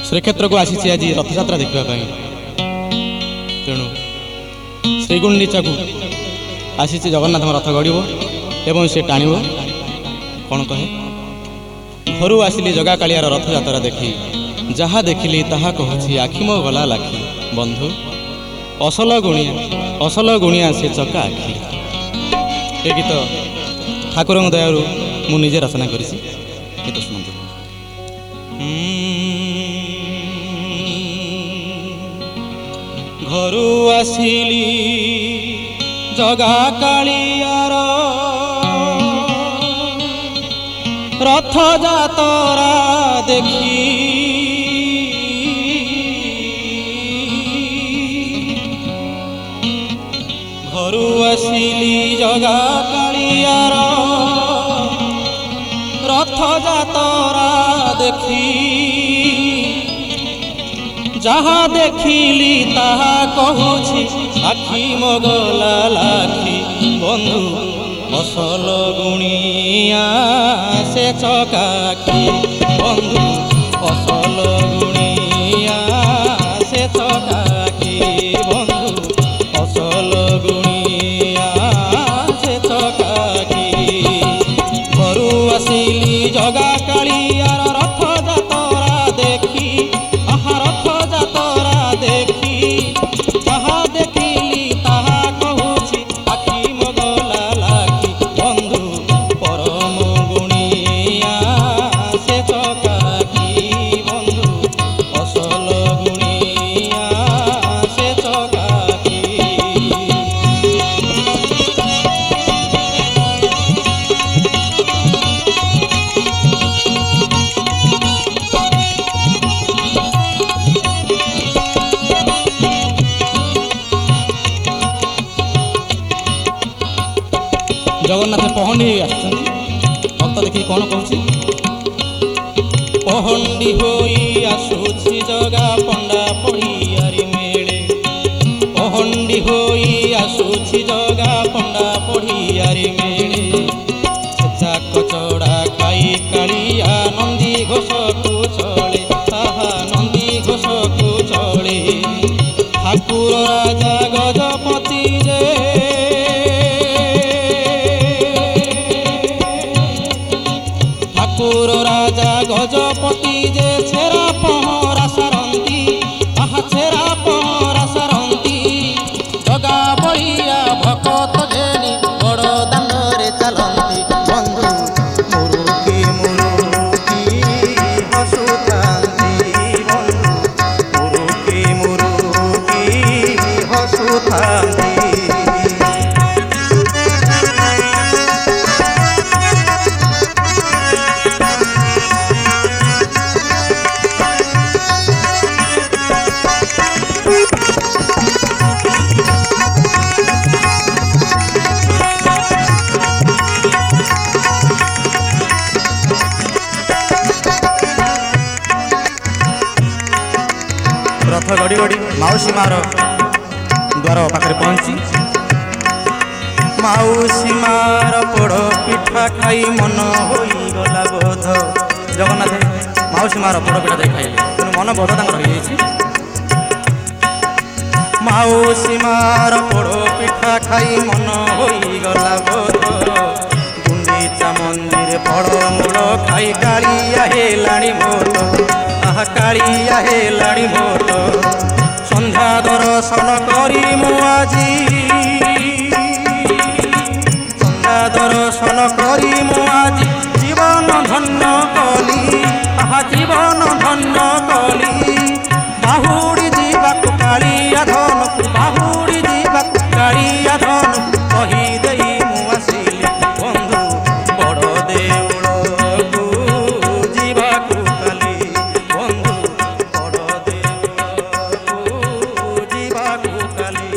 श्रीक्षेत्र को आसी आज रथयात्रा देखापी तेणु श्रीगुंडीचा को आसी जगन्नाथ रथ गड़ एवं से टाण कौन कहे घर आसिली जगा कालियार रथयात्रा देखी जहाँ देखिली ताहा कहूँ आखि मो गला लाखी बंधु असल गुणिया से चका आखि। ये गीत ठाकुर दयालु मुझे रचना करी गीत शुणु। घरू आसिली जगा कालियार रथ जातरा देखी घरू आसिली जगा कालियार रथ जातरा देखी जहाँ देखिली ताहा कहूँ आखि मो गला लाखी बंधु असल गुणिया से चकाखी बंधु असल गुणिया से चकाखी बंधु असल गुणिया से चकाखी। घरू आसिली जगा कालियार रथ जातरा देखी रथ जातरा देखी जहाँ देखिली ताहा कहूँ आखि मो गला लाखी बंधु परम गुणिया से चकाखी बंधु असल गुणिया से चकाखी। जगन्नाथ पहंडी भक्त देखी कौन कहूँ पहंडी होई आसुछि जगा पंडा पढ़ियारी मेले पहंडी होई आसुछि जगा पंडा पढ़ियारी मेले छेचा कचड़ा खाई कालिया नंदी घोष को चले ताहा नंदी घोष को चले ठाकुर राजा गजपति जे ठाकुर राजा गजपति जे छेरा पहरा सारंती आहा छेरा पहरा सारंती जगा बलिया भकत घेनी बड़ दांडरे चलती बंधु मुरुकी हसुथांती बंधु मुरुकी हसुथांती। रथ गड़ी गड़ी माउसी मार द्वार पाखे पहुँची माउसी मार पोड़ पिठा खाई मन होगला बोध जगन्नाथ माउसी मार पोड़ पिठा दे खाइले तेणु मन बोध रही माउसी मार पोड़ पिठा खाई मन होगला बोध गुंडीचा मंदिर फड़ मूल खाई कालिया हेलाणी मोट आहा कालिया हेलाणी मोट संध्या दर्शन करी मु आजी संध्या दर्शन करी मु आजी जीवन धन्य कली आहा जीवन धन्य कली बाहुड़ी जीवाकु कालिया धन बाहुड़ी जीवाकु कालिया धन कही देई मु आसिली बंधु बड़ देउळकु जीवाकु काली बंधु बड़ देउळकु जीवाकु काली।